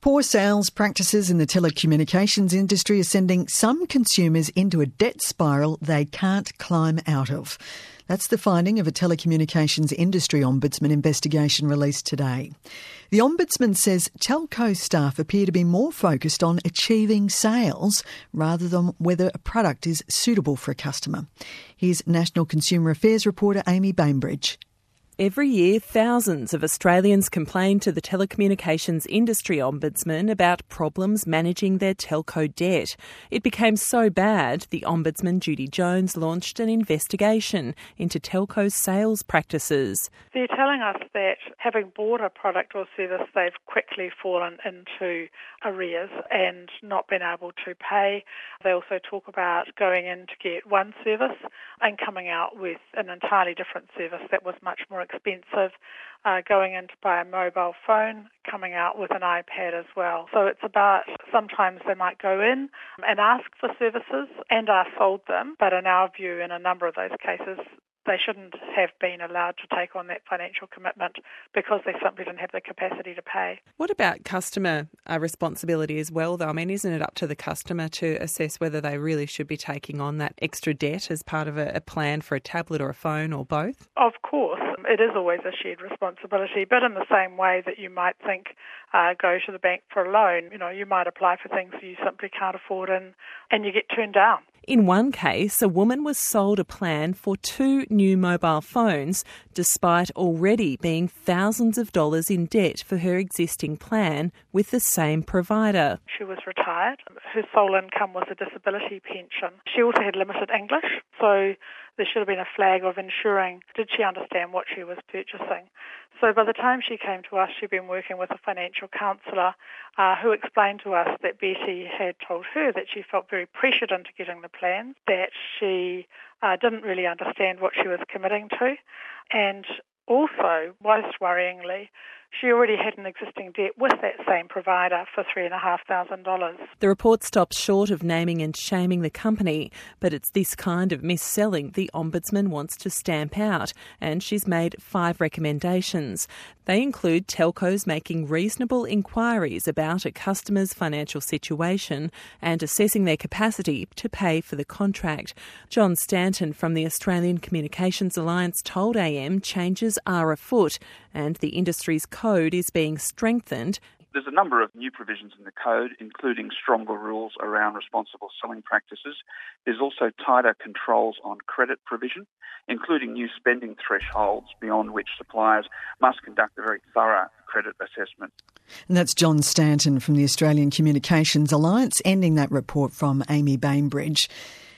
Poor sales practices in the telecommunications industry are sending some consumers into a debt spiral they can't climb out of. That's the finding of a telecommunications industry ombudsman investigation released today. The ombudsman says telco staff appear to be more focused on achieving sales rather than whether a product is suitable for a customer. Here's National Consumer Affairs reporter Amy Bainbridge. Every year, thousands of Australians complain to the Telecommunications Industry Ombudsman about problems managing their telco debt. It became so bad, the Ombudsman Judy Jones launched an investigation into telco sales practices. They're telling us that having bought a product or service, they've quickly fallen into arrears and not been able to pay. They also talk about going in to get one service and coming out with an entirely different service that was much more expensive, going in to buy a mobile phone, coming out with an iPad as well. So it's about sometimes they might go in and ask for services and are sold them, but in our view, in a number of those cases, they shouldn't have been allowed to take on that financial commitment because they simply didn't have the capacity to pay. What about customer responsibility as well, though? I mean, isn't it up to the customer to assess whether they really should be taking on that extra debt as part of a plan for a tablet or a phone or both? Of course, it is always a shared responsibility, but in the same way that you might think go to the bank for a loan, you might apply for things you simply can't afford and you get turned down. In one case, a woman was sold a plan for 2 new mobile phones, despite already being thousands of dollars in debt for her existing plan with the same provider. She was retired. Her sole income was a disability pension. She also had limited English, so there should have been a flag of ensuring, did she understand what she was purchasing? So by the time she came to us, she'd been working with a financial counsellor who explained to us that Betty had told her that she felt very pressured into getting the plan, that she didn't really understand what she was committing to, and also, most worryingly, she already had an existing debt with that same provider for $3,500. The report stops short of naming and shaming the company, but it's this kind of mis-selling the Ombudsman wants to stamp out, and she's made 5 recommendations. They include telcos making reasonable inquiries about a customer's financial situation and assessing their capacity to pay for the contract. John Stanton from the Australian Communications Alliance told AM changes are afoot and the industry's code is being strengthened. There's a number of new provisions in the code, including stronger rules around responsible selling practices. There's also tighter controls on credit provision, including new spending thresholds beyond which suppliers must conduct a very thorough credit assessment. And that's John Stanton from the Australian Communications Alliance, ending that report from Amy Bainbridge.